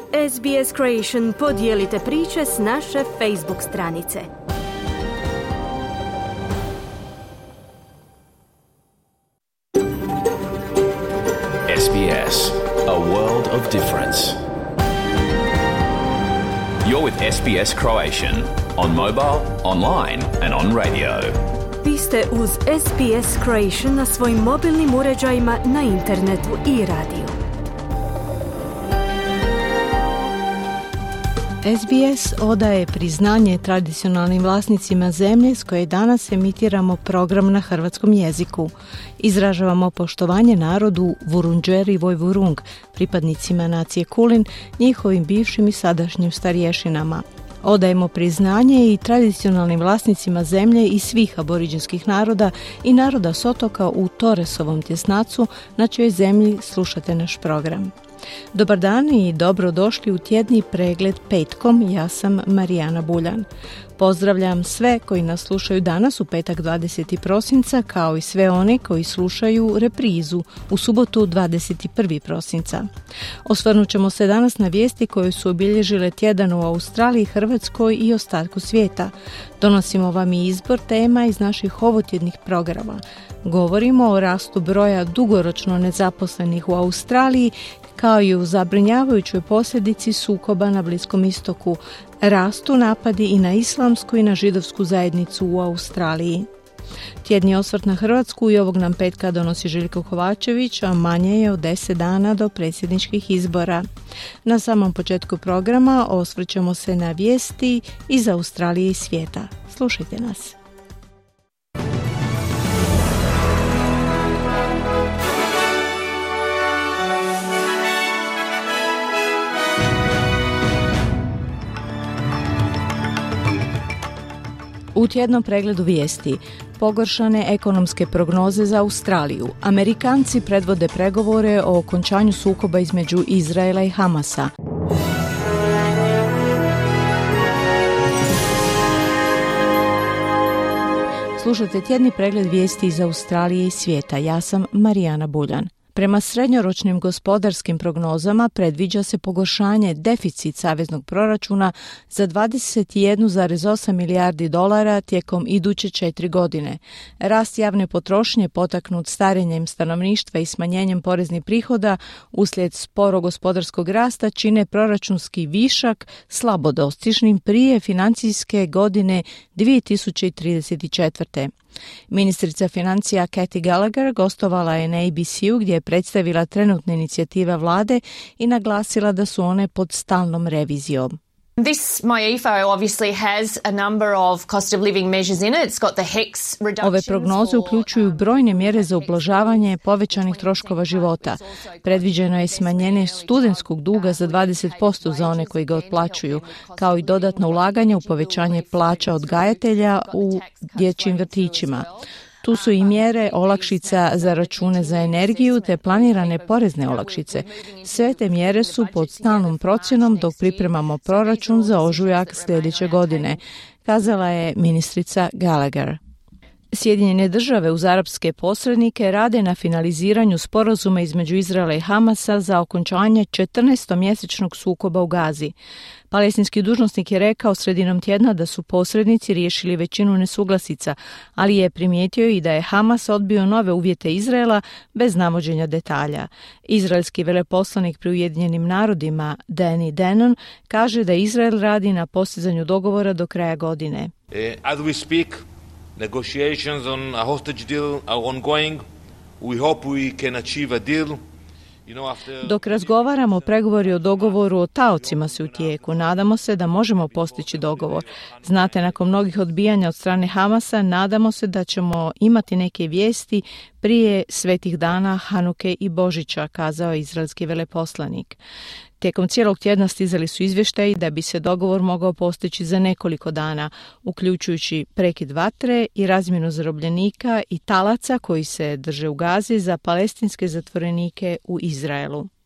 SBS Creation podijelite priče s naše Facebook stranice. SBS, a world of difference. You're with SBS Croatian on mobile, online and on radio. Vi ste uz SBS Creation na svojim mobilnim uređajima, na internetu i radiju. SBS odaje priznanje tradicionalnim vlasnicima zemlje s koje danas emitiramo program na hrvatskom jeziku. Izražavamo poštovanje narodu Vurundjeri i Vojvurung, pripadnicima nacije Kulin, njihovim bivšim i sadašnjim starješinama. Odajemo priznanje i tradicionalnim vlasnicima zemlje i svih aboriđinskih naroda i naroda s otoka u Torresovom tjesnacu, na čijoj zemlji slušate naš program. Dobar dan i dobrodošli u tjedni pregled petkom, ja sam Marijana Buljan. Pozdravljam sve koji nas slušaju danas u petak 20. prosinca, kao i sve one koji slušaju reprizu u subotu 21. prosinca. Osvrnut ćemo se danas na vijesti koje su obilježile tjedan u Australiji, Hrvatskoj i ostatku svijeta. Donosimo vam i izbor tema iz naših ovotjednih programa. Govorimo o rastu broja dugoročno nezaposlenih u Australiji, kao i u zabrinjavajućoj posljedici sukoba na Bliskom istoku. Rastu napadi i na islamsku i na židovsku zajednicu u Australiji. Tjedni osvrt na Hrvatsku i ovog nam petka donosi Željko Kovačević, a manje je od 10 dana do predsjedničkih izbora. Na samom početku programa osvrćemo se na vijesti iz Australije i svijeta. Slušajte nas. U tjednom pregledu vijesti, pogoršane ekonomske prognoze za Australiju. Amerikanci predvode pregovore o okončanju sukoba između Izraela i Hamasa. Slušajte tjedni pregled vijesti iz Australije i svijeta. Ja sam Marijana Buljan. Prema srednjoročnim gospodarskim prognozama predviđa se pogoršanje deficit saveznog proračuna za 21,8 milijardi dolara tijekom iduće 4 godine. Rast javne potrošnje potaknut starenjem stanovništva i smanjenjem poreznih prihoda uslijed sporo gospodarskog rasta čine proračunski višak slabo dostižnim prije financijske godine 2034. Ministrica financija Cathy Gallagher gostovala je na ABC-u gdje je predstavila trenutne inicijative vlade i naglasila da su one pod stalnom revizijom. This MyEFO obviously has a number of cost of living measures in it. It's got the HECS reductions. Ove prognoze uključuju brojne mjere za ublažavanje povećanih troškova života. Predviđeno je smanjenje studentskog duga za 20% za one koji ga otplaćuju, kao i dodatno ulaganje u povećanje plaća odgajatelja u dječjim vrtićima. Tu su i mjere olakšica za račune za energiju te planirane porezne olakšice. Sve te mjere su pod stalnom procjenom dok pripremamo proračun za ožujak sljedeće godine, kazala je ministrica Gallagher. Sjedinjene države uz arapske posrednike rade na finaliziranju sporazuma između Izraela i Hamasa za okončanje 14-mjesečnog sukoba u Gazi. Palestinski dužnosnik je rekao sredinom tjedna da su posrednici riješili većinu nesuglasica, ali je primijetio i da je Hamas odbio nove uvjete Izraela bez navođenja detalja. Izraelski veleposlanik pri Ujedinjenim narodima Danny Danon kaže da Izrael radi na postizanju dogovora do kraja godine. As we speak, negotiations on a hostage deal are ongoing. We hope we can achieve a deal. Dok razgovaramo, pregovori o dogovoru o taocima su u tijeku. Nadamo se da možemo postići dogovor. Znate, nakon mnogih odbijanja od strane Hamasa, nadamo se da ćemo imati neke vijesti prije svetih dana Hanuke i Božića, kazao je izraelski veleposlanik. Tijekom cijelog tjedna stizali su izvještaji da bi se dogovor mogao postići za nekoliko dana, uključujući prekid vatre i razmjenu zarobljenika i talaca koji se drže u Gazi za palestinske zatvorenike u Izraelu.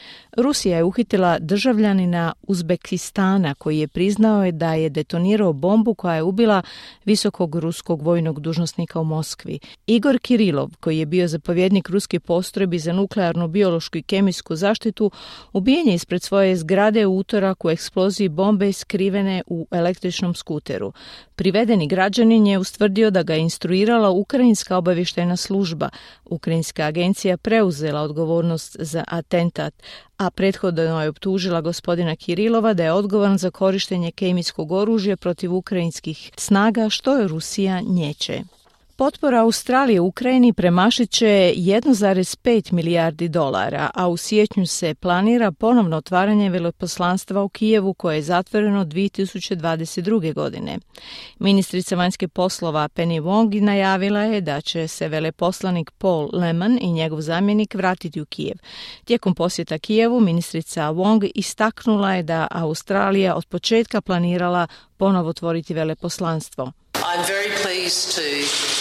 Rusija je uhitila državljanina Uzbekistana koji je priznao da je detonirao bombu koja je ubila visokog ruskog vojnog dužnosnika u Moskvi. Igor Kirilov, koji je bio zapovjednik ruske postrojbi za nuklearnu, biološku i kemijsku zaštitu, ubijen je ispred svoje zgrade u utorak u eksploziji bombe skrivene u električnom skuteru. Privedeni građanin je ustvrdio da ga je instruirala ukrajinska obavještajna služba. Ukrajinska agencija preuzela odgovornost za atentat, a prethodno je optužila gospodina Kirilova da je odgovoran za korištenje kemijskog oružja protiv ukrajinskih snaga, što je Rusija nječe. Potpora Australije Ukrajini premašit će 1,5 milijardi dolara, a u siječnju se planira ponovno otvaranje veleposlanstva u Kijevu koje je zatvoreno 2022. godine. Ministrica vanjskih poslova Penny Wong najavila je da će se veleposlanik Paul Lehman i njegov zamjenik vratiti u Kijev. Tijekom posjeta Kijevu ministrica Wong istaknula je da Australija od početka planirala ponovo otvoriti veleposlanstvo. I'm very pleased to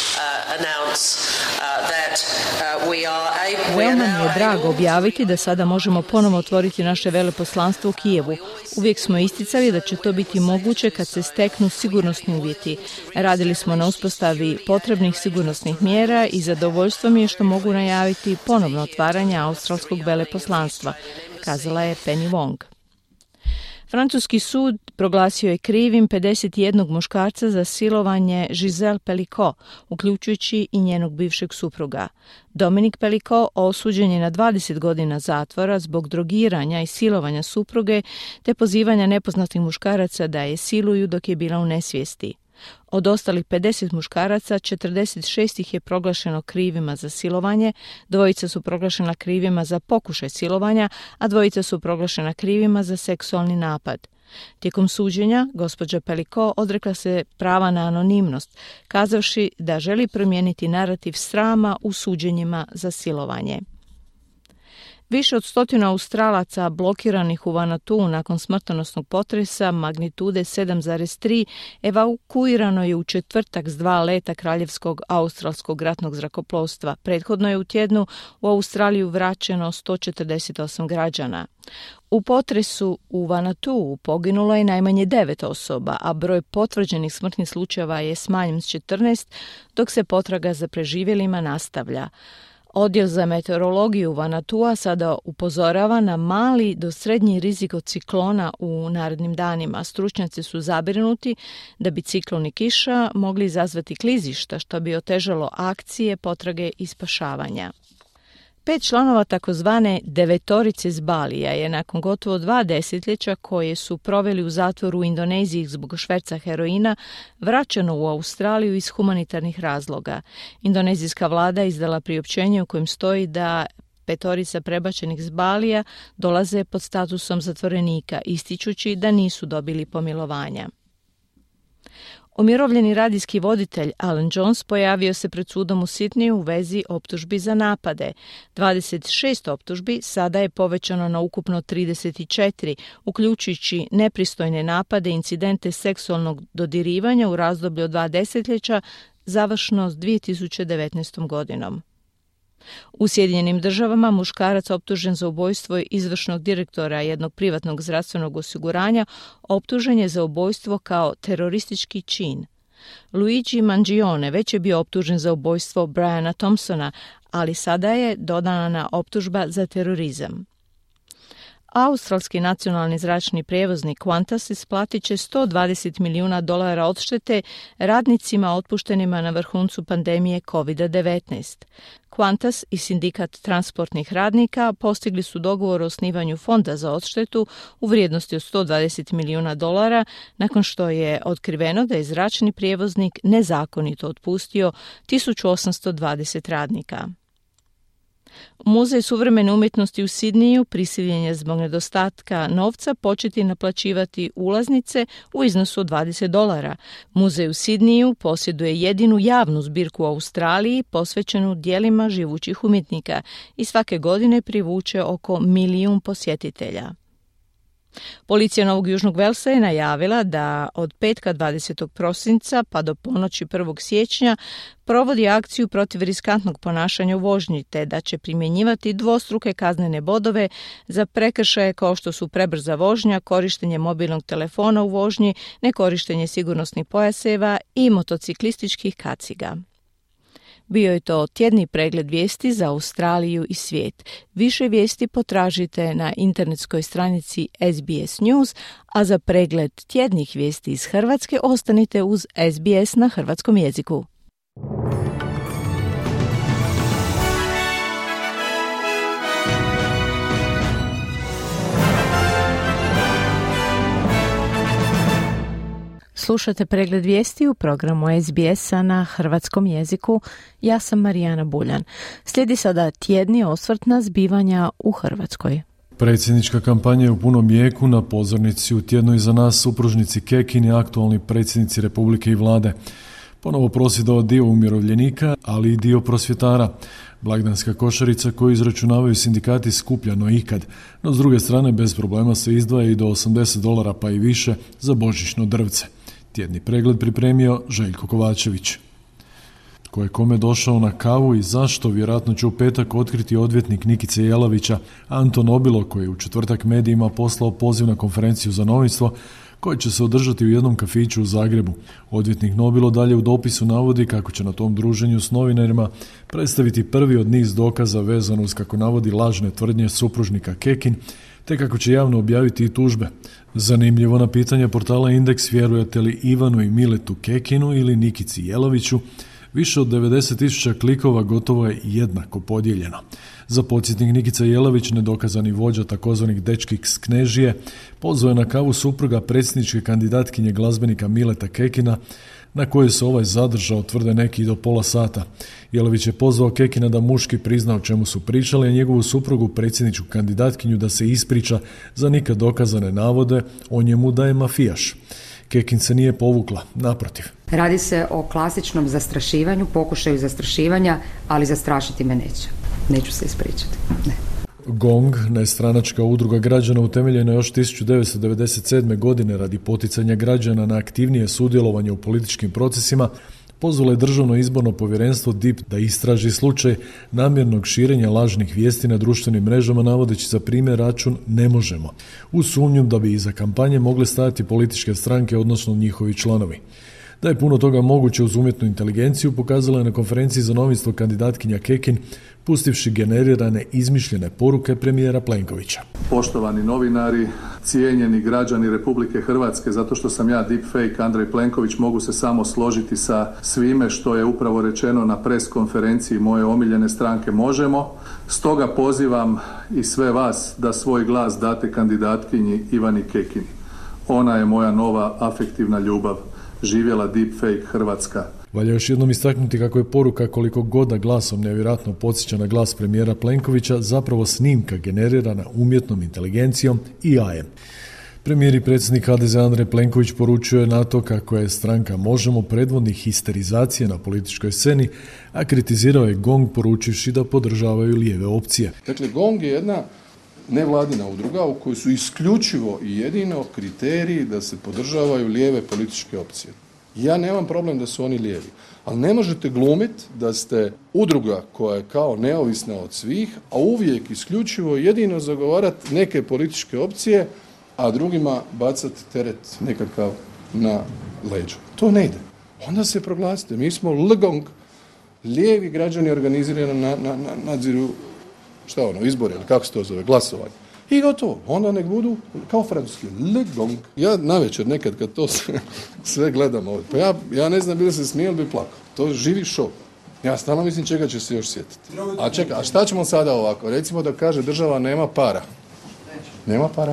Veoma mi je drago objaviti da sada možemo ponovo otvoriti naše veleposlanstvo u Kijevu. Uvijek smo isticali da će to biti moguće kad se steknu sigurnosni uvjeti. Radili smo na uspostavi potrebnih sigurnosnih mjera i zadovoljstvo mi je što mogu najaviti ponovno otvaranje australskog veleposlanstva, kazala je Penny Wong. Francuski sud proglasio je krivim 51 muškarca za silovanje Giselle Pelicot, uključujući i njenog bivšeg supruga. Dominique Pelicot osuđen je na 20 godina zatvora zbog drogiranja i silovanja supruge te pozivanja nepoznatih muškaraca da je siluju dok je bila u nesvijesti. Od ostalih 50 muškaraca, 46 ih je proglašeno krivima za silovanje, 2 su proglašena krivima za pokušaj silovanja, a 2 su proglašena krivima za seksualni napad. Tijekom suđenja, gospođa Pelicot odrekla se prava na anonimnost, kazavši da želi promijeniti narativ srama u suđenjima za silovanje. Više od 100 Australaca blokiranih u Vanuatu nakon smrtonosnog potresa magnitude 7,3 evakuirano je u četvrtak s 2 leta Kraljevskog australskog ratnog zrakoplovstva. Prethodno je u tjednu u Australiju vraćeno 148 građana. U potresu u Vanuatu poginulo je najmanje 9 osoba, a broj potvrđenih smrtnih slučajeva je smanjen s 14, dok se potraga za preživjelima nastavlja. Odjel za meteorologiju Vanuatua sada upozorava na mali do srednji rizik od ciklona u narednim danima. Stručnjaci su zabrinuti da bi ciklon i kiša mogli izazvati klizišta, što bi otežalo akcije, potrage i spašavanja. 5 članova takozvane devetorice s Balija je nakon gotovo 2 desetljeća koje su proveli u zatvoru u Indoneziji zbog šverca heroina vraćeno u Australiju iz humanitarnih razloga. Indonezijska vlada izdala priopćenje u kojem stoji da 5 prebačenih s Balija dolaze pod statusom zatvorenika, ističući da nisu dobili pomilovanja. Umirovljeni radijski voditelj Alan Jones pojavio se pred sudom u Sidneyu u vezi optužbi za napade. 26 optužbi sada je povećano na ukupno 34, uključujući nepristojne napade i incidente seksualnog dodirivanja u razdoblju od 2 desetljeća, završno s 2019. godinom. U Sjedinjenim Državama muškarac optužen za ubojstvo izvršnog direktora jednog privatnog zdravstvenog osiguranja optužen je za ubojstvo kao teroristički čin. Luigi Mangione već je bio optužen za ubojstvo Briana Thompsona, ali sada je dodana optužba za terorizam. Australski nacionalni zračni prijevoznik Qantas isplatit će $120 milijuna odštete radnicima otpuštenima na vrhuncu pandemije COVID-19. Qantas i sindikat transportnih radnika postigli su dogovor o osnivanju fonda za odštetu u vrijednosti od $120 milijuna nakon što je otkriveno da je zračni prijevoznik nezakonito otpustio 1820 radnika. Muzej suvremene umjetnosti u Sidneyu prisiljen je zbog nedostatka novca početi naplaćivati ulaznice u iznosu od $20. Muzej u Sidneyu posjeduje jedinu javnu zbirku u Australiji posvećenu djelima živućih umjetnika i svake godine privuče oko 1 milijun posjetitelja. Policija Novog Južnog Velsa je najavila da od petka 20. prosinca pa do ponoći 1. siječnja provodi akciju protiv riskantnog ponašanja u vožnji, te da će primjenjivati dvostruke kaznene bodove za prekršaje kao što su prebrza vožnja, korištenje mobilnog telefona u vožnji, nekorištenje sigurnosnih pojaseva i motociklističkih kaciga. Bio je to tjedni pregled vijesti za Australiju i svijet. Više vijesti potražite na internetskoj stranici SBS News, a za pregled tjednih vijesti iz Hrvatske ostanite uz SBS na hrvatskom jeziku. Slušate pregled vijesti u programu SBS-a na hrvatskom jeziku. Ja sam Marijana Buljan. Slijedi sada tjedni osvrt na zbivanja u Hrvatskoj. Predsjednička kampanja je u punom jeku. Na pozornici u tjednu iza nas supružnici Kekin i aktualni predsjednici Republike i vlade. Ponovo prosvjedovao dio umirovljenika, ali i dio prosvjetara. Blagdanska košarica koju izračunavaju sindikati skuplja no ikad, no s druge strane bez problema se izdvaja i do $80 pa i više za božićno drvce. Tjedni pregled pripremio Željko Kovačević. Tko je kome došao na kavu i zašto, vjerojatno će u petak otkriti odvjetnik Nikice Jelavića Anton Obilo, koji je u četvrtak medijima poslao poziv na konferenciju za novinstvo koji će se održati u jednom kafiću u Zagrebu. Odvjetnik Nobilo dalje u dopisu navodi kako će na tom druženju s novinarima predstaviti prvi od niz dokaza vezano uz, kako navodi, lažne tvrdnje supružnika Kekin, te kako će javno objaviti i tužbe. Zanimljivo, na pitanje portala Indeks vjerujete li Ivanu i Miletu Kekinu ili Nikici Jelaviću, više od 90.000 klikova gotovo je jednako podijeljeno. Za podsjetnik, Nikica Jelavić, nedokazani vođa takozvanih dečkih s Knežije, pozvao je na kavu supruga predsjedničke kandidatkinje glazbenika Mileta Kekina, na kojoj se ovaj zadržao, tvrde neki, do pola sata. Jelavić je pozvao Kekina da muški prizna o čemu su pričali, a njegovu suprugu, predsjedničku kandidatkinju, da se ispriča za nikad dokazane navode o njemu da je mafijaš. Kekin se nije povukla, naprotiv. Radi se o klasičnom zastrašivanju, pokušaju zastrašivanja, ali zastrašiti me neće. Neću se ispričati. Ne. GONG, nestranačka udruga građana utemeljena još 1997. godine radi poticanja građana na aktivnije sudjelovanje u političkim procesima, pozvalo je Državno izborno povjerenstvo DIP da istraži slučaj namjernog širenja lažnih vijesti na društvenim mrežama, navodeći za primjer račun Ne možemo, u sumnju da bi iza kampanje mogle stajati političke stranke, odnosno njihovi članovi. Da je puno toga moguće uz umjetnu inteligenciju pokazala je na konferenciji za novinstvo kandidatkinja Kekin, pustivši generirane izmišljene poruke premijera Plenkovića. Poštovani novinari, cijenjeni građani Republike Hrvatske, zato što sam ja deepfake Andrej Plenković, mogu se samo složiti sa svime što je upravo rečeno na pres konferenciji moje omiljene stranke Možemo. Stoga pozivam i sve vas da svoj glas date kandidatkinji Ivani Kekin. Ona je moja nova afektivna ljubav. Živjela deepfake Hrvatska. Valja još jednom istaknuti kako je poruka, koliko god da glasom nevjerojatno podsjeća na glas premijera Plenkovića, zapravo snimka generirana umjetnom inteligencijom i AI-em. Premijer i predsjednik HDZ Andrej Plenković poručuje na to kako je stranka Možemo predvodnik histerizacije na političkoj sceni, a kritizirao je GONG poručivši da podržavaju lijeve opcije. Dakle, GONG je jedna nevladina udruga u kojoj su isključivo i jedino kriteriji da se podržavaju lijeve političke opcije. Ja nemam problem da su oni lijevi, ali ne možete glumiti da ste udruga koja je kao neovisna od svih, a uvijek isključivo jedino zagovarati neke političke opcije, a drugima bacati teret nekakav na leđa. To ne ide. Onda se proglasite. Mi smo LGONG, lijevi građani organizirano nadziru izbore, ili kako se to zove, glasovanje. I gotovo. Onda nek budu kao francuski. LGONG. Ja navečer nekad kad to sve gledam ovdje, pa ja ne znam bi li se smijel bi plakao. To je živi šov. Ja stalno mislim čega će se još sjetiti. A čekaj, a šta ćemo sada ovako? Recimo da kaže država nema para. Nema para.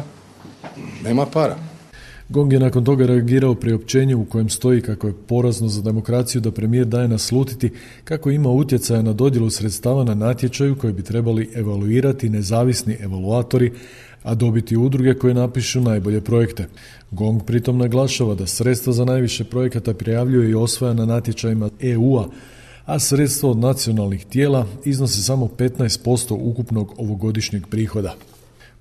Nema para. GONG je nakon toga reagirao priopćenje u kojem stoji kako je porazno za demokraciju da premijer daje naslutiti kako ima utjecaja na dodjelu sredstava na natječaju koji bi trebali evaluirati nezavisni evaluatori, a dobiti udruge koje napišu najbolje projekte. GONG pritom naglašava da sredstva za najviše projekata prijavljuje i osvaja na natječajima EU-a, a sredstva od nacionalnih tijela iznose samo 15% ukupnog ovogodišnjeg prihoda.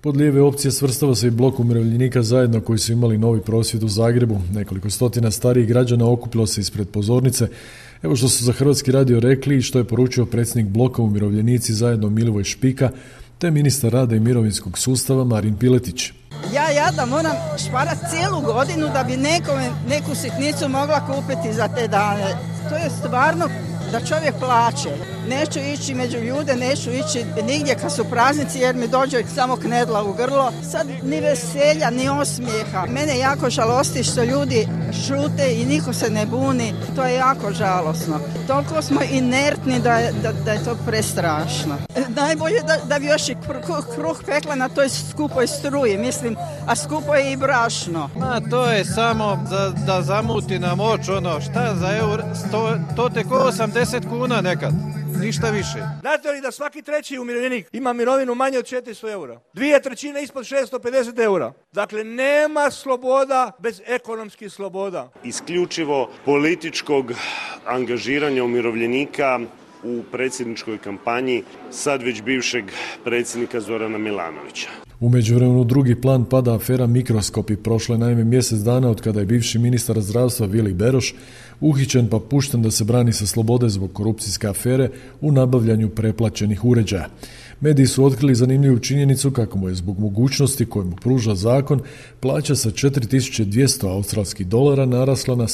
Pod lijeve opcije svrstava se i blok umirovljenika Zajedno koji su imali novi prosvjed u Zagrebu. Nekoliko stotina starijih građana okupilo se ispred pozornice. Evo što su za Hrvatski radio rekli i što je poručio predsjednik bloka Umirovljenici Zajedno Milivoj Špika, te ministar rada i mirovinskog sustava Marin Piletić. Ja moram šparat cijelu godinu da bi neku sitnicu mogla kupiti za te dane. To je stvarno da čovjek plaće. Neću ići među ljude, neću ići nigdje kad su praznici jer mi dođe samo knedla u grlo. Sad ni veselja, ni osmijeha. Mene jako žalosti što ljudi šute i niko se ne buni. To je jako žalosno. Toliko smo inertni da je to prestrašno. Najbolje da bi još i kruh pekla na toj skupoj struji, mislim, a skupo je i brašno. To je samo da zamuti nam oč, šta za euro, to teko 80 kuna nekad. Ništa više. Znate li da svaki treći umirovljenik ima mirovinu manje od 400 eura? 2/3 ispod 650 eura. Dakle, nema sloboda bez ekonomskih sloboda. Isključivo političkog angažiranja umirovljenika u predsjedničkoj kampanji sad već bivšeg predsjednika Zorana Milanovića. U međuvremenu drugi plan pada afera Mikroskopi. Prošlo je naime mjesec dana od kada je bivši ministar zdravstva Vili Beroš uhićen pa pušten da se brani sa slobode zbog korupcijske afere u nabavljanju preplaćenih uređaja. Mediji su otkrili zanimljivu činjenicu kako mu je zbog mogućnosti koju mu pruža zakon plaća sa $4.200 australskih dolara narasla na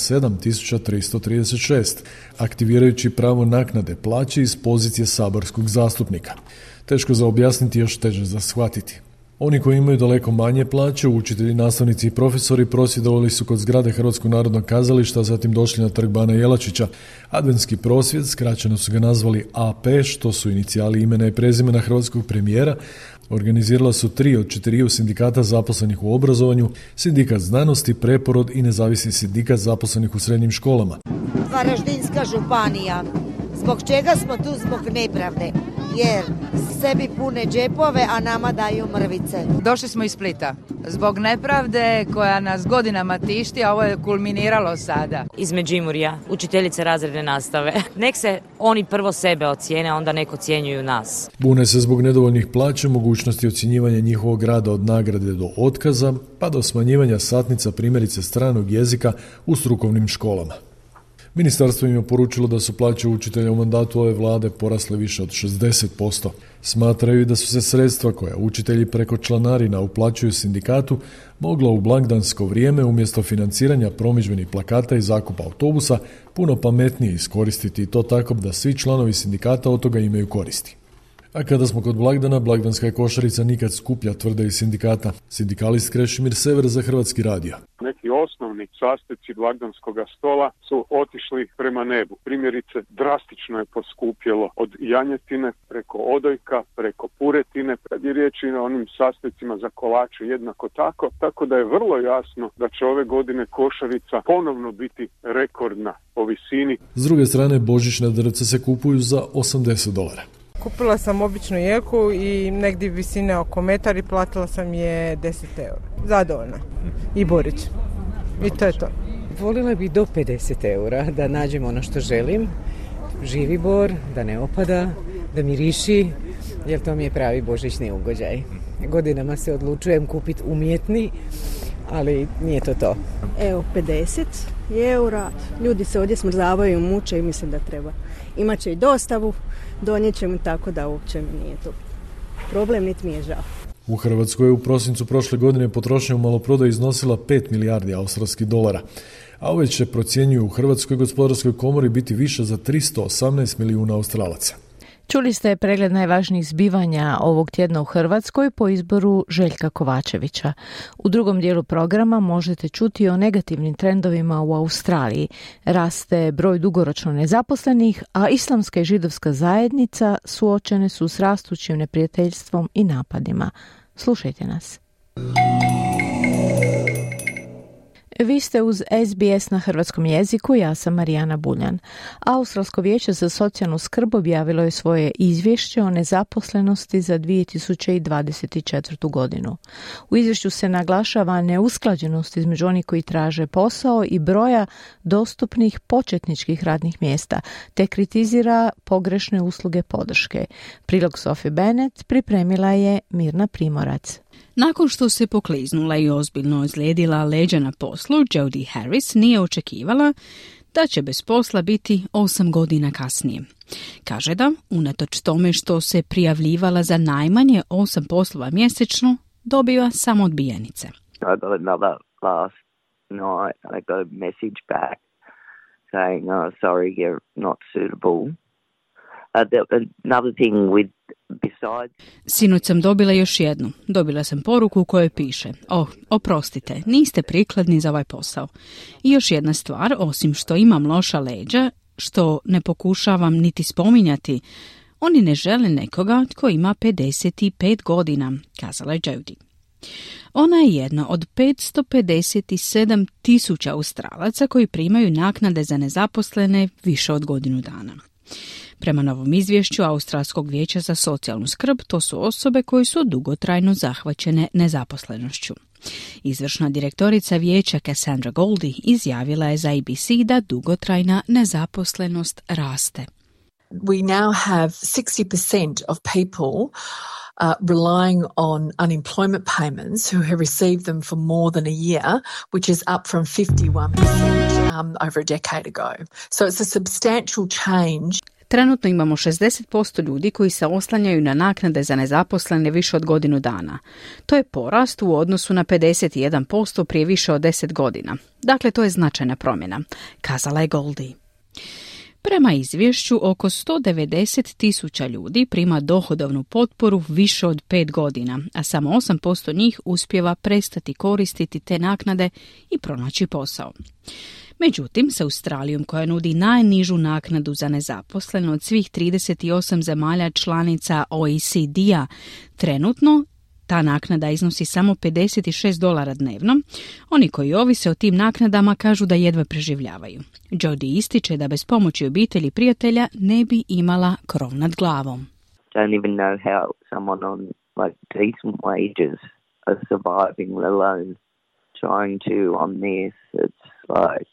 $7.336, aktivirajući pravo naknade plaće iz pozicije saborskog zastupnika. Teško za objasniti, još teže za shvatiti. Oni koji imaju daleko manje plaće, učitelji, nastavnici i profesori, prosvjedovali su kod zgrade Hrvatskog narodnog kazališta, zatim došli na trg Bana Jelačića. Adventski prosvjed, skraćeno su ga nazvali AP, što su inicijali imena i prezimena hrvatskog premijera, organizirala su 3 od 4 sindikata zaposlenih u obrazovanju, sindikat znanosti, Preporod i nezavisni sindikat zaposlenih u srednjim školama. Varaždinska županija. Zbog čega smo tu? Zbog nepravde. Jer sebi pune džepove, a nama daju mrvice. Došli smo iz Splita. Zbog nepravde koja nas godinama tišti, a ovo je kulminiralo sada. Iz Međimurja, učiteljice razredne nastave. Nek se oni prvo sebe ocijene, onda nek ocjenjuju nas. Bune se zbog nedovoljnih plaća, mogućnosti ocjenjivanja njihovog rada od nagrade do otkaza, pa do smanjivanja satnica, primjerice stranog jezika u strukovnim školama. Ministarstvo im je poručilo da su plaće učitelja u mandatu ove vlade porasle više od 60%. Smatraju da su se sredstva koja učitelji preko članarina uplaćuju sindikatu mogla u blagdansko vrijeme umjesto financiranja promidžbenih plakata i zakupa autobusa puno pametnije iskoristiti, i to tako da svi članovi sindikata od toga imaju koristi. A kada smo kod blagdana, blagdanska je košarica nikad skuplja, tvrde iz sindikata. Sindikalist Krešimir Sever za Hrvatski radio. Neki osnovni sastojci blagdanskog stola su otišli prema nebu. Primjerice, drastično je poskupjelo od janjetine preko odojka, preko puretine, kad je riječ o onim sastojcima za kolače jednako tako. Tako da je vrlo jasno da će ove godine košarica ponovno biti rekordna po visini. S druge strane, božićne drvce se kupuju za $80. Kupila sam običnu jeku i negdje visine oko metar i platila sam je 10 eura. Zadovoljna. I borić. I to je to. Volila bih do 50 eura da nađem ono što želim. Živi bor, da ne opada, da miriši, jer to mi je pravi božićni ugođaj. Godinama se odlučujem kupiti umjetni, ali nije to to. Evo, 50 eura. Ljudi se ovdje smrzavaju, muče i mislim da treba. Imaće i dostavu, donijet ćemo, tako da uopće mi nije to problem, niti mi je žao. U Hrvatskoj je u prosincu prošle godine potrošnja u maloprodaji iznosila 5 milijardi australskih dolara, a ove će, procjenjuju u Hrvatskoj gospodarskoj komori, biti više za 318 milijuna Australaca. Čuli ste pregled najvažnijih zbivanja ovog tjedna u Hrvatskoj po izboru Željka Kovačevića. U drugom dijelu programa možete čuti o negativnim trendovima u Australiji. Raste broj dugoročno nezaposlenih, a islamska i židovska zajednica suočene su s rastućim neprijateljstvom i napadima. Slušajte nas. Vi ste uz SBS na hrvatskom jeziku, ja sam Marijana Buljan. Australsko vijeće za socijalnu skrb objavilo je svoje izvješće o nezaposlenosti za 2024. godinu. U izvješću se naglašava neusklađenost između onih koji traže posao i broja dostupnih početničkih radnih mjesta, te kritizira pogrešne usluge podrške. Prilog Sophie Bennett pripremila je Mirna Primorac. Nakon što se pokliznula i ozbiljno ozlijedila leđa na poslu, Jodi Harris nije očekivala da će bez posla biti 8 godina kasnije. Kaže da, unatoč tome što se prijavljivala za najmanje 8 poslova mjesečno, dobiva samo odbijenice. I got another last night. I got a message back saying, "Oh, sorry, you're not suitable." Another thing with besides... Sinoć sam dobila još jednu. Dobila sam poruku u kojoj piše: oprostite, niste prikladni za ovaj posao. I još jedna stvar, osim što imam loša leđa, što ne pokušavam niti spominjati, oni ne žele nekoga tko ima 55 godina, kazala je Jodi. Ona je jedna od 557,000 Australaca koji primaju naknade za nezaposlene više od godinu dana. Prema novom izvješću Australskog vijeća za socijalnu skrb, to su osobe koje su dugotrajno zahvaćene nezaposlenošću. Izvršna direktorica vijeća Cassandra Goldie izjavila je za ABC da dugotrajna nezaposlenost raste. We now have 60% of people relying on unemployment payments who have received them for more than a year, which is up from 51% over a decade ago. So it's a substantial change. Trenutno imamo 60% ljudi koji se oslanjaju na naknade za nezaposlene više od godinu dana. To je porast u odnosu na 51% prije više od 10 godina. Dakle, to je značajna promjena, kazala je Goldie. Prema izvješću, oko 190,000 ljudi prima dohodovnu potporu više od 5 godina, a samo 8% njih uspijeva prestati koristiti te naknade i pronaći posao. Međutim, s Australijom, koja nudi najnižu naknadu za nezaposleno od svih 38 zemalja članica OECD-a, trenutno ta naknada iznosi samo $56 dnevno. Oni koji ovise o tim naknadama kažu da jedva preživljavaju. Jodi ističe da bez pomoći obitelji i prijatelja ne bi imala krov nad glavom. Don't even know how someone on like decent wages are surviving, let alone trying to on this. It's like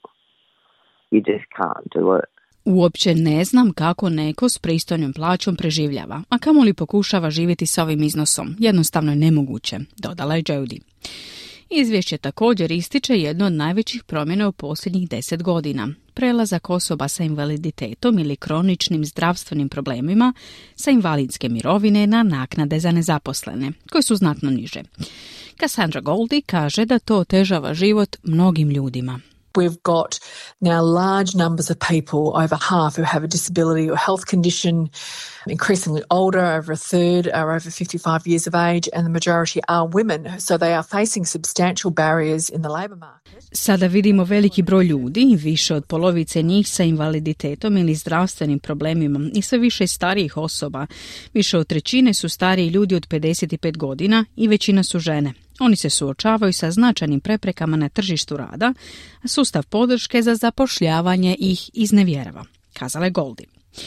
you just can't do it. Uopće ne znam kako neko s pristojnom plaćom preživljava, a kamoli pokušava živjeti sa ovim iznosom. Jednostavno je nemoguće, dodala je Jodi. Izvješće također ističe jednu od najvećih promjena u posljednjih 10 godina. Prelazak osoba sa invaliditetom ili kroničnim zdravstvenim problemima sa invalidske mirovine na naknade za nezaposlene, koje su znatno niže. Cassandra Goldie kaže da to otežava život mnogim ljudima. We've got now large numbers of people, over half, who have a disability or health condition, increasingly older, over a third are over 55 years of age, and the majority are women, so they are facing substantial barriers in the labour market. Sada vidimo veliki broj ljudi, više od polovice njih sa invaliditetom ili zdravstvenim problemima i sve više starijih osoba. Više od trećine su stariji ljudi od 55 godina i većina su žene. Oni se suočavaju sa značajnim preprekama na tržištu rada, a sustav podrške za zapošljavanje ih iznevjerava, kazala je Goldie.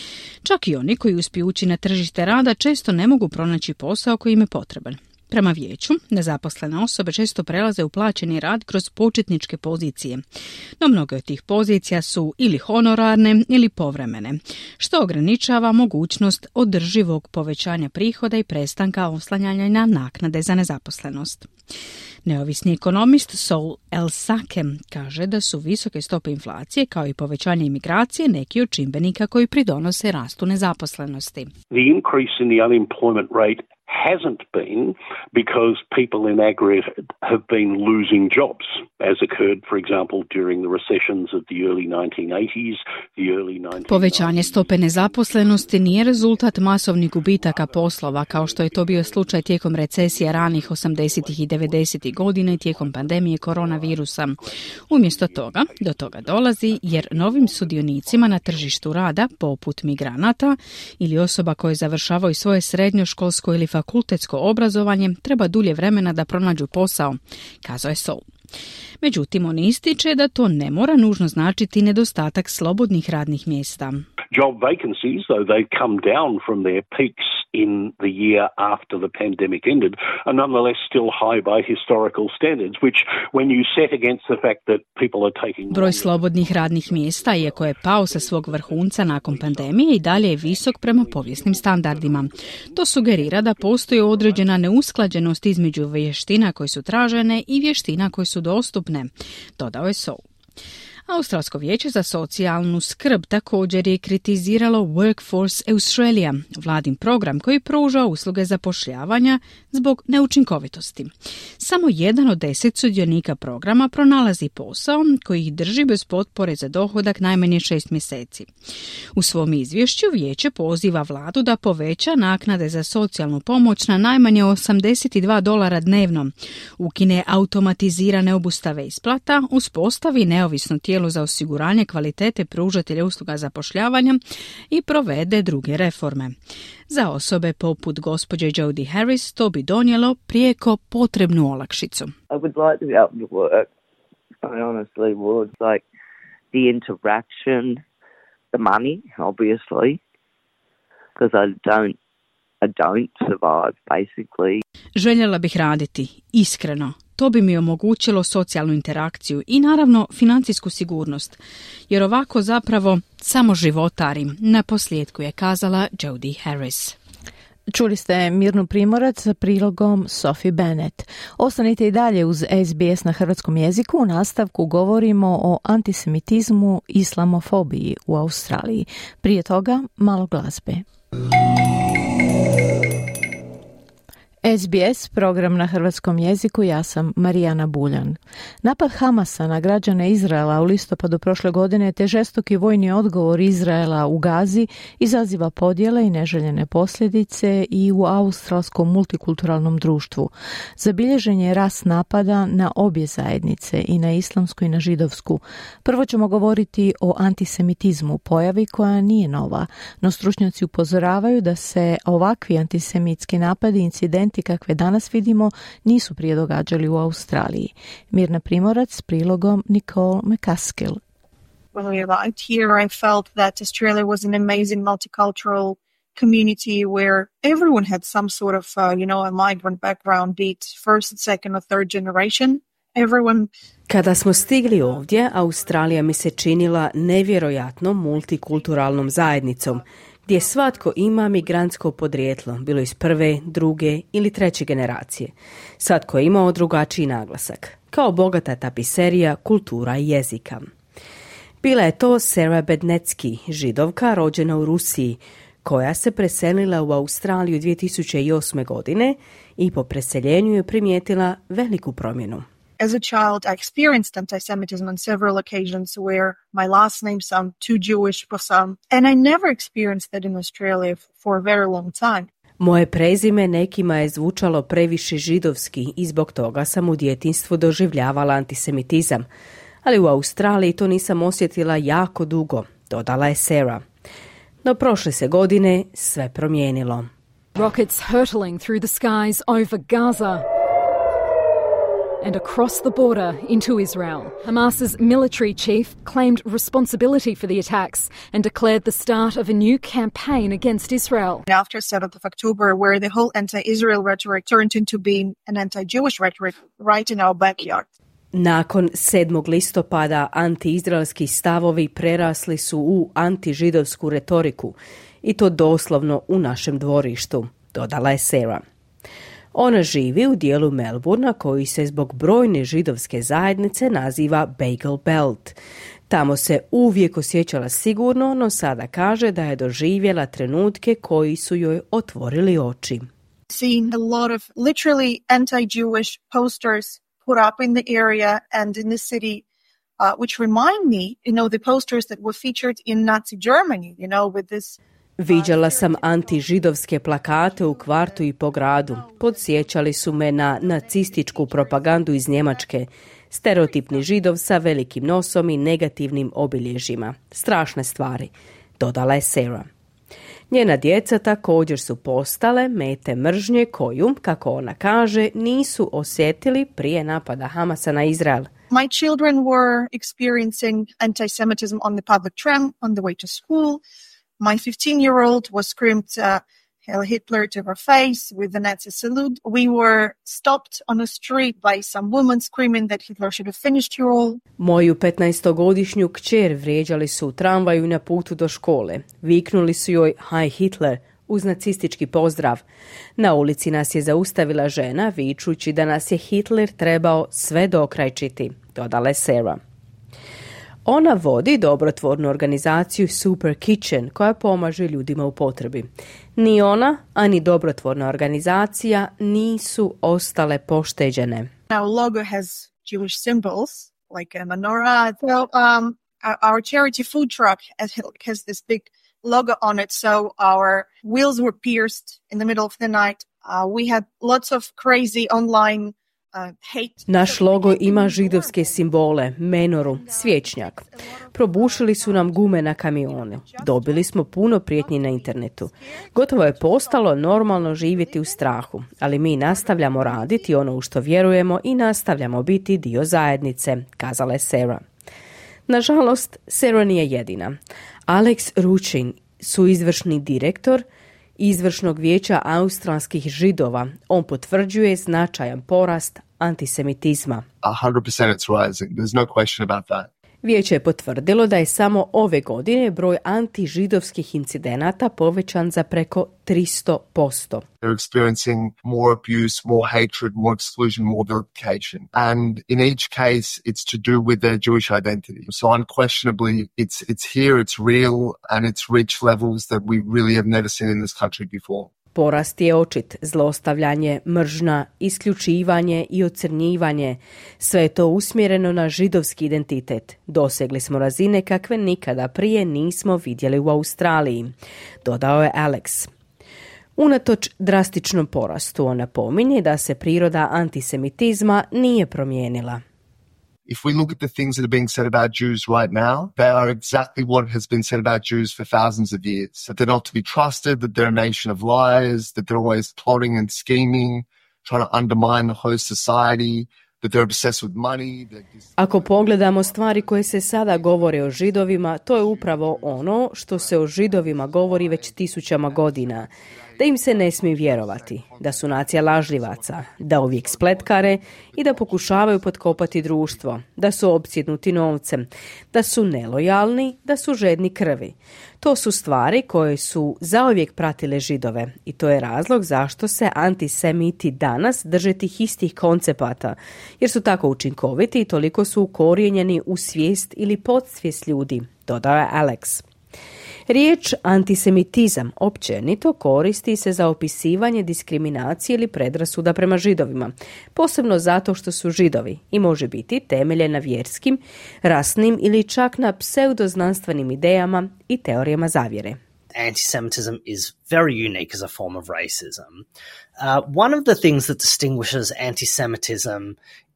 Čak i oni koji uspiju ući na tržište rada često ne mogu pronaći posao koji im je potreban. Prema vijeću, nezaposlene osobe često prelaze u plaćeni rad kroz početničke pozicije, no mnoge od tih pozicija su ili honorarne ili povremene, što ograničava mogućnost održivog povećanja prihoda i prestanka oslanjanja na naknade za nezaposlenost. Neovisni ekonomist Saul El-Sake kaže da su visoke stope inflacije kao i povećanje imigracije neki od čimbenika koji pridonose rastu nezaposlenosti. The increase in the unemployment rate hasn't been because people in aggregate have been losing jobs, as occurred, for example, during the recessions of the early 1980s, the early 1990s. Povećanje stope nezaposlenosti nije rezultat masovnih gubitaka poslova, kao što je to bio slučaj tijekom recesije ranih 80. i 90. godina i tijekom pandemije koronavirusa. Umjesto toga, do toga dolazi jer novim sudionicima na tržištu rada, poput migranata ili osoba koje završavaju svoje srednjoškolsko ili fakultetsko obrazovanje, treba dulje vremena da pronađu posao, kazao je Saul. Međutim, on ističe da to ne mora nužno značiti nedostatak slobodnih radnih mjesta. job vacancies, though they've come down from their peaks in the year after the pandemic ended, are nonetheless still high by historical standards, which when you set against the fact that people are taking... Broj slobodnih radnih mjesta, iako je pao sa svog vrhunca nakon pandemije, i dalje je visok prema povijesnim standardima. To sugerira da postoji određena neusklađenost između vještina koje su tražene i vještina koje su dostupne, dodao je Soul. Australsko vijeće za socijalnu skrb također je kritiziralo Workforce Australia, vladin program koji pruža usluge zapošljavanja zbog neučinkovitosti. Samo 1 od 10 sudionika programa pronalazi posao koji ih drži bez potpore za dohodak najmanje 6 mjeseci. U svom izvješću vijeće poziva vladu da poveća naknade za socijalnu pomoć na najmanje $82 dnevno, ukine automatizirane obustave isplata, uspostavi neovisno tijelo za osiguranje kvalitete pružatelja usluga zapošljavanja i provede druge reforme. Za osobe poput gospođe Jodie Harris to bi donijelo prijeko potrebnu olakšicu. I would like to be able to work. I honestly would. Like the interaction, the money, obviously, because I don't survive, basically. Željela bih raditi, iskreno. To bi mi omogućilo socijalnu interakciju i naravno financijsku sigurnost, jer ovako zapravo samo životarim, na posljedku je kazala Jodie Harris. Čuli ste Mirnu Primorac sa prilogom Sophie Bennett. Ostanite i dalje uz SBS na hrvatskom jeziku. U nastavku govorimo o antisemitizmu i islamofobiji u Australiji. Prije toga malo glazbe. SBS, program na hrvatskom jeziku, ja sam Marijana Buljan. Napad Hamasa na građane Izraela u listopadu prošle godine te žestoki vojni odgovor Izraela u Gazi izaziva podjele i neželjene posljedice i u australskom multikulturalnom društvu. Zabilježen je rast napada na obje zajednice, i na islamsku i na židovsku. Prvo ćemo govoriti o antisemitizmu, pojavi koja nije nova, no stručnjaci upozoravaju da se ovakvi antisemitski napadi i incidenti kakve danas vidimo nisu prije događali u Australiji. Mirna Primorac s prilogom Nicole McCaskill. When we arrived here, I felt that Australia was an amazing multicultural community where everyone had some sort of, a migrant background, be it first, second or third generation. Kada smo stigli ovdje, Australija mi se činila nevjerojatno multikulturalnom zajednicom, gdje svatko ima migrantsko podrijetlo, bilo iz prve, druge ili treće generacije. Svatko je imao drugačiji naglasak, kao bogata tapiserija, kultura i jezika. Bila je to Sarah Bednetsky, židovka rođena u Rusiji, koja se preselila u Australiju 2008. godine i po preseljenju je primijetila veliku promjenu. As a child, I experienced anti-Semitism on several occasions where my last name sounded too Jewish for some, and I never experienced that in Australia for a very long time. Moje prezime nekima je zvučalo previše židovski i zbog toga sam u djetinjstvu doživljavala antisemitizam. Ali u Australiji to nisam osjetila jako dugo, dodala je Sarah. No prošle se godine sve promijenilo. Rockets hurtling through the skies over Gaza and across the border into Israel. Hamas's military chief claimed responsibility for the attacks and declared the start of a new campaign against Israel. After 7th of October, where the whole anti-Israel rhetoric turned into being an anti-Jewish rhetoric right in our backyard. Nakon 7. listopada anti-izraelski stavovi prerasli su u antižidovsku retoriku i to doslovno u našem dvorištu, dodala je Sarah. Ona živi u dijelu Melbournea koji se zbog brojne židovske zajednice naziva Bagel Belt. Tamo se uvijek osjećala sigurno, no sada kaže da je doživjela trenutke koji su joj otvorili oči. Seeing a lot of literally anti-Jewish posters put up in the area and in the city, which remind me, the posters that were featured in Nazi Germany, with this... Viđala sam antižidovske plakate u kvartu i po gradu. Podsjećali su me na nacističku propagandu iz Njemačke. Stereotipni židov sa velikim nosom i negativnim obilježjima. Strašne stvari, dodala je Sarah. Njena djeca također su postale mete mržnje koju, kako ona kaže, nisu osjetili prije napada Hamasa na Izrael. My children were experiencing anti-Semitism on the public tram, on the way to school. My 15-year-old was screamed Heil Hitler to her face with the Nazi salute. We were stopped on the street by some woman screaming that Hitler should have finished you all. Moju 15-godišnju kćer vrijeđali su u tramvaju na putu do škole. Viknuli su joj Heil Hitler uz nacistički pozdrav. Na ulici nas je zaustavila žena vičući da nas je Hitler trebao sve dokrajčiti, dodala je Sarah. Ona vodi dobrotvornu organizaciju Super Kitchen koja pomaže ljudima u potrebi. Ni ona, ani dobrotvorna organizacija nisu ostale pošteđene. Our logo has Jewish symbols like a menorah. So our charity food truck has this big logo on it, so our wheels were pierced in the middle of the night. We had lots of crazy online hate. Naš logo ima židovske simbole, menoru, svječnjak. Probušili su nam gume na kamione. Dobili smo puno prijetnji na internetu. Gotovo je postalo normalno živjeti u strahu, ali mi nastavljamo raditi ono u što vjerujemo i nastavljamo biti dio zajednice, kazala je Sarah. Nažalost, Sarah nije jedina. Alex Ručin, suizvršni direktor Izvršnog vijeća australskih židova, on potvrđuje značajan porast antisemitizma. 100% it's rising. There's no question about that. Vijeće je potvrdilo da je samo ove godine broj antižidovskih incidenata povećan za preko 300%. They're experiencing more abuse, more hatred, more exclusion, more vilification. And in each case, it's to do with their Jewish identity. So unquestionably, it's here, it's real, and it's reached levels that we really have never seen in this country before. Porast je očit, zlostavljanje, mržnja, isključivanje i ocrnjivanje. Sve je to usmjereno na židovski identitet. Dosegli smo razine kakve nikada prije nismo vidjeli u Australiji, dodao je Alex. Unatoč drastičnom porastu, on napominje da se priroda antisemitizma nije promijenila. If we look at the things that are being said about Jews right now, they are exactly what has been said about Jews for thousands of years. That they're not to be trusted, that they're a nation of liars, that they're always plotting and scheming, trying to undermine the host society, that they're obsessed with money. Ako pogledamo stvari koje se sada govore o Židovima, to je upravo ono što se o Židovima govori već tisućama godina. Da im se ne smije vjerovati, da su nacija lažljivaca, da uvijek spletkare i da pokušavaju potkopati društvo, da su opsjednuti novcem, da su nelojalni, da su žedni krvi. To su stvari koje su zauvijek pratile Židove i to je razlog zašto se antisemiti danas drže tih istih koncepata, jer su tako učinkoviti i toliko su ukorijenjeni u svijest ili podsvijest ljudi, dodao je Alex. Riječ antisemitizam općenito koristi se za opisivanje diskriminacije ili predrasuda prema Židovima, posebno zato što su Židovi i može biti temeljen na vjerskim, rasnim ili čak na pseudoznanstvenim idejama i teorijama zavjere. Anti-Semitism is very unique as a form of racism. One of the things that distinguishes anti-Semitism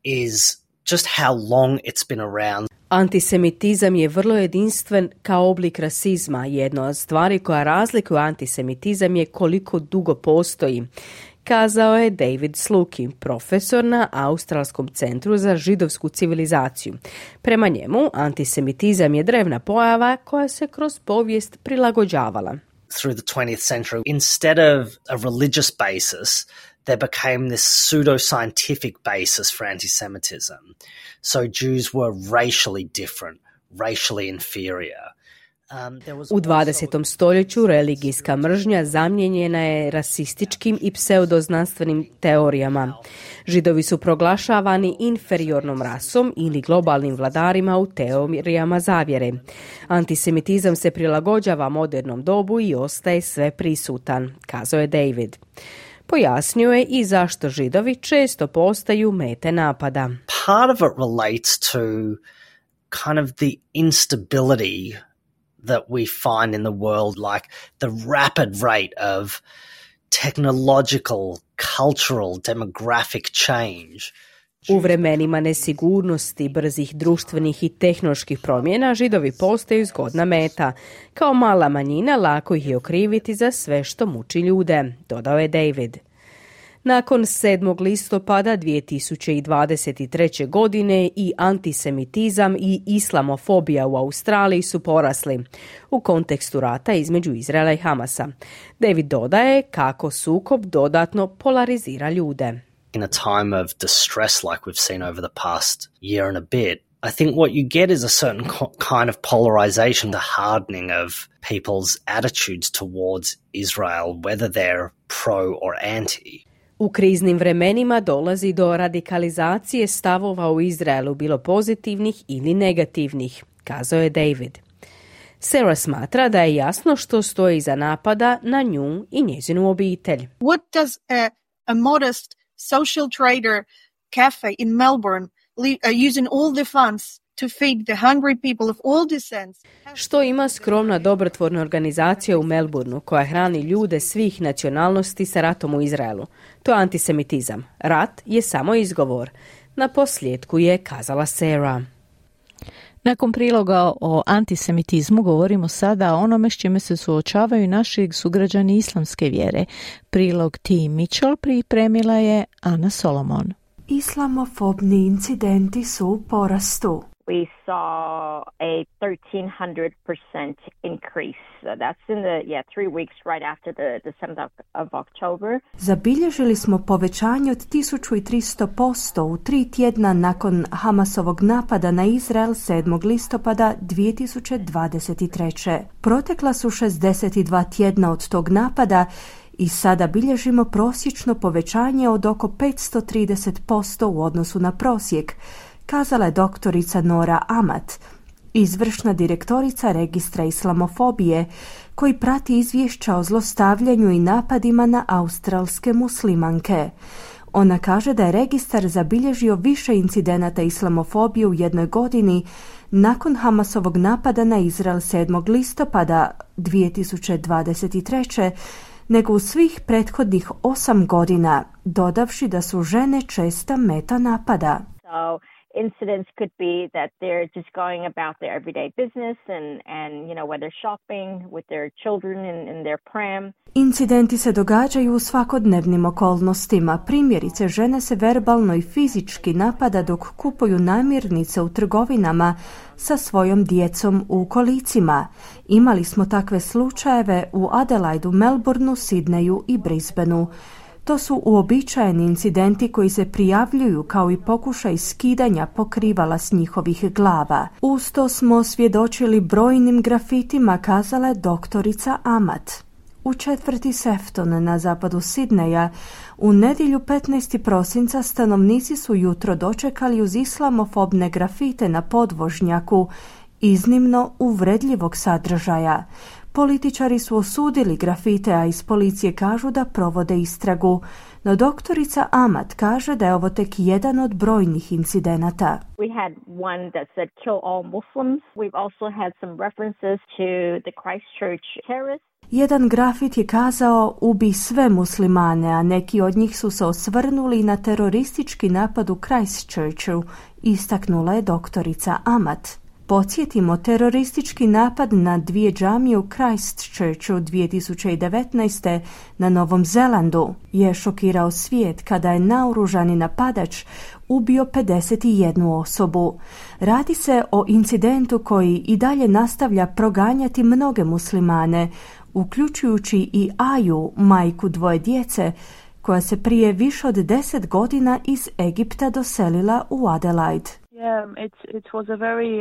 is just how long it's been around. Antisemitizam je vrlo jedinstven kao oblik rasizma. Jedna od stvari koja razlikuje antisemitizam je koliko dugo postoji, kazao je David Sluki, profesor na Australskom centru za židovsku civilizaciju. Prema njemu, antisemitizam je drevna pojava koja se kroz povijest prilagođavala. Through the 20th century, instead of a religious basis, there became this pseudo-scientific basis for anti-Semitism. So Jews were racially different, racially inferior. U 20. stoljeću religijska mržnja zamijenjena je rasističkim i pseudoznanstvenim teorijama. Židovi su proglašavani inferiornom rasom ili globalnim vladarima u teorijama zavjere. Antisemitizam se prilagođava modernom dobu i ostaje sve prisutan, kazao je David. Pojasnio je i zašto Židovi često postaju mete napada. Part of it relates to kind of the instability that we find in the world, like the rapid rate of technological, cultural, demographic change. U vremenima nesigurnosti, brzih društvenih i tehnoloških promjena, Židovi postaju zgodna meta. Kao mala manjina lako ih je okriviti za sve što muči ljude, dodao je David. Nakon 7. listopada 2023. godine i antisemitizam i islamofobija u Australiji su porasli u kontekstu rata između Izraela i Hamasa. David dodaje kako sukob dodatno polarizira ljude. In a time of distress like we've seen over the past year and a bit, I think what you get is a certain kind of polarization, the hardening of people's attitudes towards Israel, whether they're pro or anti. U kriznim vremenima dolazi do radikalizacije stavova u Izraelu, bilo pozitivnih ili negativnih, kazao je David. Sarah smatra da je jasno što stoji iza napada na nju i njezinu obitelj. What does a modest social trader cafe in Melbourne using all the funds to feed the hungry people of all descents? Što ima skromna dobrotvorna organizacija u Melbourneu koja hrani ljude svih nacionalnosti sa ratom u Izraelu? To je antisemitizam. Rat je samo izgovor. Na posljedku je kazala Sarah. Nakon priloga o antisemitizmu govorimo sada o onome s čime se suočavaju naši sugrađani islamske vjere. Prilog T. Mitchell pripremila je Ana Solomon. Islamofobni incidenti su u porastu. We saw a 1,300% increase. That's in the 3 weeks right after the 7th of October. Zabilježili smo povećanje od 1300% u 3 tjedna nakon Hamasovog napada na Izrael 7. listopada 2023. Protekla su 62 tjedna od tog napada i sada bilježimo prosječno povećanje od oko 530% u odnosu na prosjek, kazala je doktorica Nora Amat, izvršna direktorica Registra islamofobije, koji prati izvješća o zlostavljanju i napadima na australske muslimanke. Ona kaže da je registar zabilježio više incidenata islamofobije u jednoj godini nakon Hamasovog napada na Izrael 7. listopada 2023. nego u svih prethodnih 8 godina, dodavši da su žene česta meta napada. So incidents could be that they're just going about their everyday business and when they're shopping with their children in their pram. Incidenti se događaju u svakodnevnim okolnostima. Primjerice, žene se verbalno i fizički napada dok kupuju namirnice u trgovinama sa svojom djecom u kolicima. Imali smo takve slučajeve u Adelaidu, Melbourneu, Sidneju i Brisbaneu. To su uobičajeni incidenti koji se prijavljuju kao i pokušaj skidanja pokrivala s njihovih glava. Uz to smo svjedočili brojnim grafitima, kazala je doktorica Amat. U četvrti Sefton na zapadu Sidneja u nedjelju 15. prosinca stanovnici su jutro dočekali uz islamofobne grafite na podvožnjaku, iznimno uvredljivog sadržaja. Političari su osudili grafite, a iz policije kažu da provode istragu. No doktorica Amat kaže da je ovo tek jedan od brojnih incidenata. We had one that said kill all Muslims. We've also had some references to the Christchurch terrorists. Jedan grafit je kazao ubij sve muslimane, a neki od njih su se osvrnuli na teroristički napad u Christchurchu, istaknula je doktorica Amat. Podsjetimo, teroristički napad na 2 džamije u Christchurchu 2019. na Novom Zelandu je šokirao svijet kada je naoružani napadač ubio 51 osobu. Radi se o incidentu koji i dalje nastavlja proganjati mnoge muslimane, uključujući i Aju, majku 2 djece, koja se prije više od 10 godina iz Egipta doselila u Adelaide. It was a very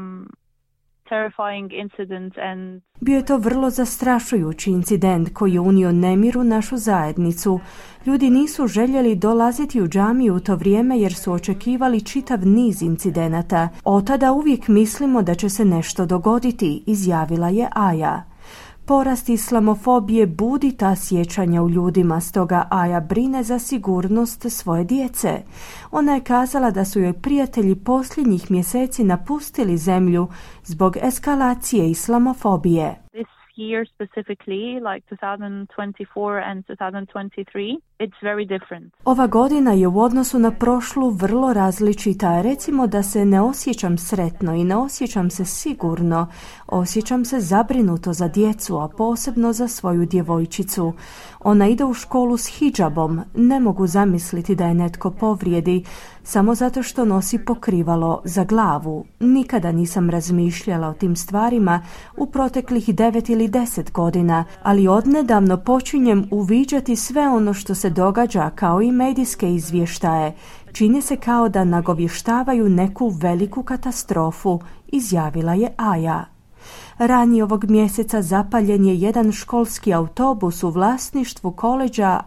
terrifying incident and Bio je to vrlo zastrašujući incident koji je unio nemir u našu zajednicu. Ljudi nisu željeli dolaziti u džamiju u to vrijeme jer su očekivali čitav niz incidenata. Od tada uvijek mislimo da će se nešto dogoditi, izjavila je Aja. Porast islamofobije budi ta sjećanja u ljudima, stoga Aja brine za sigurnost svoje djece. Ona je kazala da su joj prijatelji posljednjih mjeseci napustili zemlju zbog eskalacije islamofobije. This year specifically, like 2024 and 2023, it's very different. Ova godina je u odnosu na prošlu vrlo različita. Recimo da se ne osjećam sretno i ne osjećam se sigurno. Osjećam se zabrinuto za djecu, a posebno za svoju djevojčicu. Ona ide u školu s hidžabom. Ne mogu zamisliti da je netko povrijedi samo zato što nosi pokrivalo za glavu. Nikada nisam razmišljala o tim stvarima u proteklih 9 ili 10 godina, ali odnedavno počinjem uviđati sve ono što se događa, kao i medijske izvještaje. Čini se kao da nagovještavaju neku veliku katastrofu, izjavila je Aja. Ranije ovog mjeseca zapaljen je jedan školski autobus u vlasništvu koledža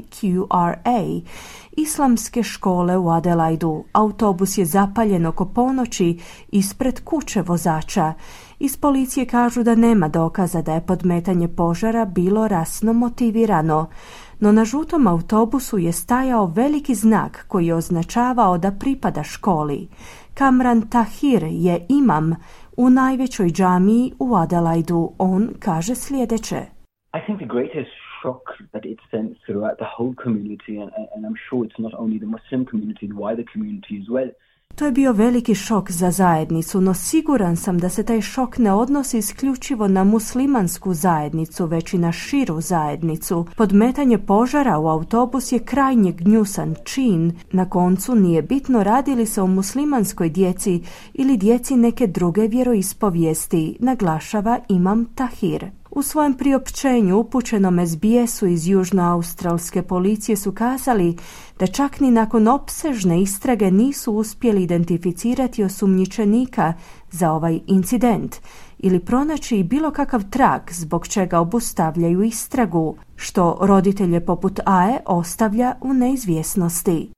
IQRA, islamske škole u Adelaidu. Autobus je zapaljen oko ponoći ispred kuće vozača. Iz policije kažu da nema dokaza da je podmetanje požara bilo rasno motivirano. No na žutom autobusu je stajao veliki znak koji je označavao da pripada školi. Kamran Tahir je imam u najvećoj džamiji u Adelaidu. On kaže sljedeće. I think the greatest shock that it sent throughout the whole community, and I'm sure it's not only the Muslim community, the wider community as well. To je bio veliki šok za zajednicu, no siguran sam da se taj šok ne odnosi isključivo na muslimansku zajednicu, već i na širu zajednicu. Podmetanje požara u autobus je krajnje gnjusan čin. Na koncu nije bitno radi li se o muslimanskoj djeci ili djeci neke druge vjeroispovijesti, naglašava imam Tahir. U svojem priopćenju upućenom SBS-u iz južnoaustralske policije su kazali da čak ni nakon opsežne istrage nisu uspjeli identificirati osumnjičenika za ovaj incident ili pronaći bilo kakav trag zbog čega obustavljaju istragu, što roditelje poput Ae ostavlja u neizvjesnosti.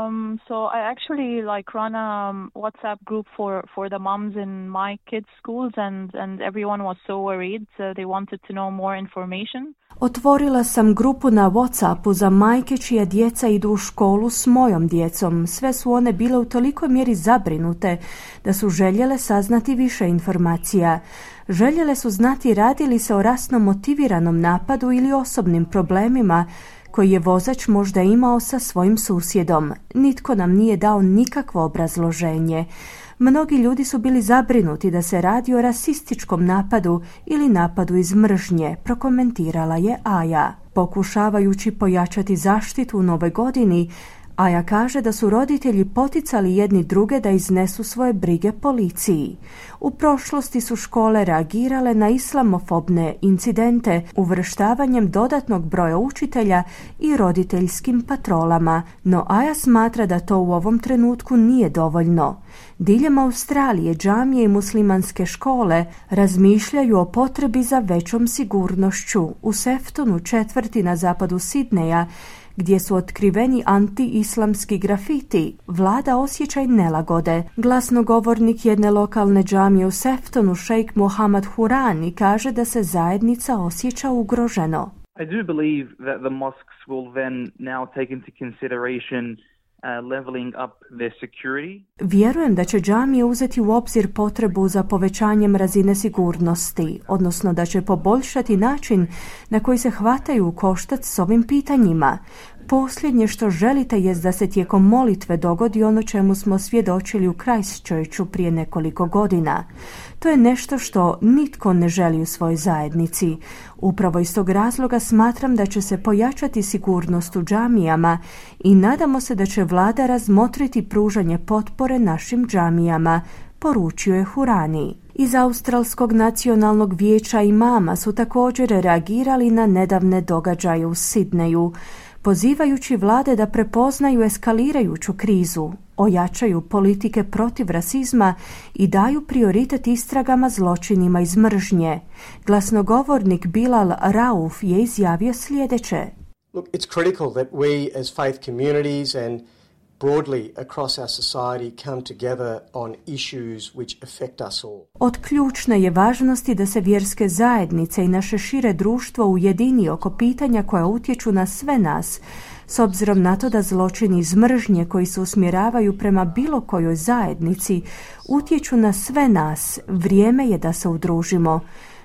So I actually run a WhatsApp group for the moms in my kids' schools, and everyone was so worried. They wanted to know more information. Otvorila sam grupu na WhatsAppu za majke čija djeca idu u školu s mojom djecom. Sve su one bile u tolikoj mjeri zabrinute da su željele saznati više informacija. Željele su znati radi li se o rasno motiviranom napadu ili osobnim problemima koji je vozač možda imao sa svojim susjedom. Nitko nam nije dao nikakvo obrazloženje. Mnogi ljudi su bili zabrinuti da se radi o rasističkom napadu ili napadu iz mržnje, prokomentirala je Aja. Pokušavajući pojačati zaštitu u Novoj godini, Aja kaže da su roditelji poticali jedni druge da iznesu svoje brige policiji. U prošlosti su škole reagirale na islamofobne incidente uvrštavanjem dodatnog broja učitelja i roditeljskim patrolama, no Aja smatra da to u ovom trenutku nije dovoljno. Diljem Australije džamije i muslimanske škole razmišljaju o potrebi za većom sigurnošću. U Seftonu, četvrti na zapadu Sidneja, gdje su otkriveni anti-islamski grafiti, vlada osjećaj nelagode. Glasnogovornik jedne lokalne džamije u Seftonu, šejk Mohammad Hurani, kaže da se zajednica osjeća ugroženo. I do believe that the mosques will then now take into consideration leveling up their security. Vjerujem da će džamije uzeti u obzir potrebu za povećanjem razine sigurnosti, odnosno da će poboljšati način na koji se hvataju u koštac s ovim pitanjima. Posljednje što želite je da se tijekom molitve dogodi ono čemu smo svjedočili u Christchurchu prije nekoliko godina. To je nešto što nitko ne želi u svojoj zajednici. Upravo iz tog razloga smatram da će se pojačati sigurnost u džamijama i nadamo se da će vlada razmotriti pružanje potpore našim džamijama, poručio je Hurani. Iz Australskog nacionalnog vijeća imama su također reagirali na nedavne događaje u Sidneju, pozivajući vlade da prepoznaju eskalirajuću krizu, ojačaju politike protiv rasizma i daju prioritet istragama zločinima iz mržnje. Glasnogovornik Bilal Rauf je izjavio sljedeće. Look, it's critical that we as faith communities and broadly across our society come together on issues which affect us all. Od ključne je važnosti da se vjerske zajednice i naše šire društvo ujedini oko pitanja koja utječu na sve nas, s obzirom na to da zločini iz mržnje koji se usmjeravaju prema bilo kojoj zajednici utječu na sve nas. Vrijeme je da se udružimo.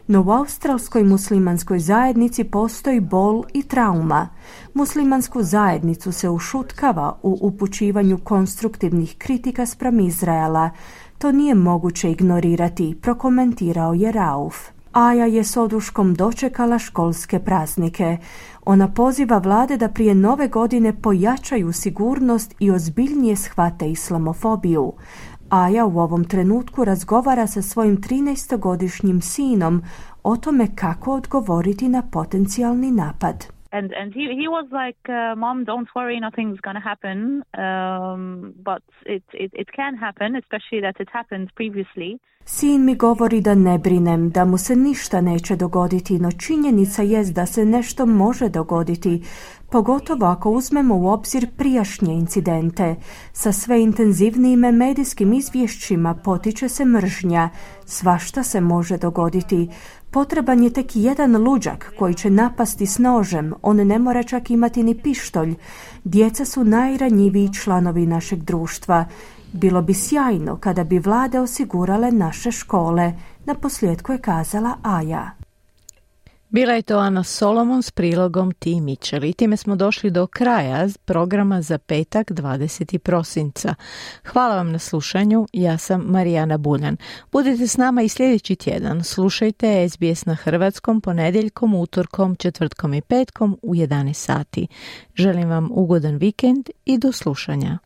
No u australskoj muslimanskoj zajednici postoji bol i trauma. Muslimansku zajednicu se ušutkava u upućivanju konstruktivnih kritika spram Izraela. To nije moguće ignorirati, prokomentirao je Rauf. Aja je s oduškom dočekala školske praznike. Ona poziva vlade da prije nove godine pojačaju sigurnost i ozbiljnije shvate islamofobiju. Aja u ovom trenutku razgovara sa svojim 13-godišnjim sinom o tome kako odgovoriti na potencijalni napad. And he was like, Mom, don't worry, nothing's going to happen. But it can happen, especially that it happened previously. Sin mi govori da ne brinem, da mu se ništa neće dogoditi, no činjenica jest da se nešto može dogoditi, pogotovo ako uzmemo u obzir prijašnje incidente. Sa sve intenzivnijim medijskim izvješćima potiče se mržnja. Svašta se može dogoditi. Potreban je tek jedan luđak koji će napasti s nožem, on ne mora čak imati ni pištolj. Djeca su najranjiviji članovi našeg društva. Bilo bi sjajno kada bi vlade osigurale naše škole, naposljetku je kazala Aja. Bila je to Ana Solomon s prilogom Ti Mitchell. I time smo došli do kraja programa za petak 20. prosinca. Hvala vam na slušanju, ja sam Marijana Buljan. Budite s nama i sljedeći tjedan. Slušajte SBS na hrvatskom ponedjeljkom, utorkom, četvrtkom i petkom u 11 sati. Želim vam ugodan vikend i do slušanja.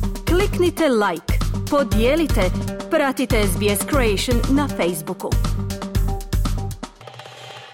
Kliknite like, podijelite, pratite SBS Creation na Facebooku.